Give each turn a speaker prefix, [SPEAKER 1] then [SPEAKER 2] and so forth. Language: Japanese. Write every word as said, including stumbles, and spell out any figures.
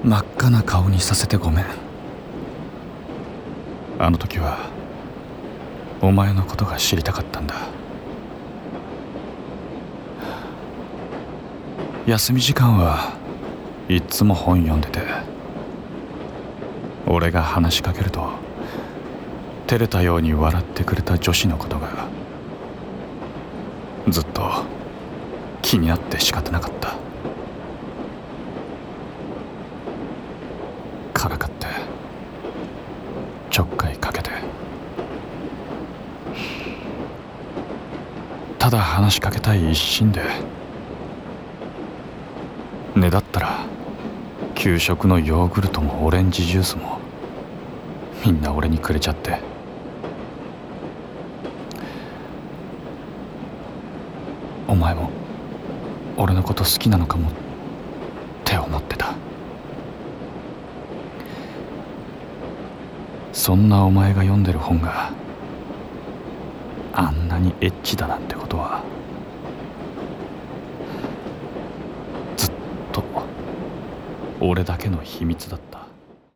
[SPEAKER 1] 真っ赤な顔にさせてごめん。あの時はお前のことが知りたかったんだ。休み時間はいっつも本読んでて、俺が話しかけると照れたように笑ってくれた女子のことがずっと気になって仕方なかった。からかってちょっかいかけて、ただ話しかけたい一心で、ねだったら給食のヨーグルトもオレンジジュースもみんな俺にくれちゃって、お前も俺のこと好きなのかもって思ってた。そんなお前が読んでる本があんなにエッチだなんてことはずっと俺だけの秘密だった。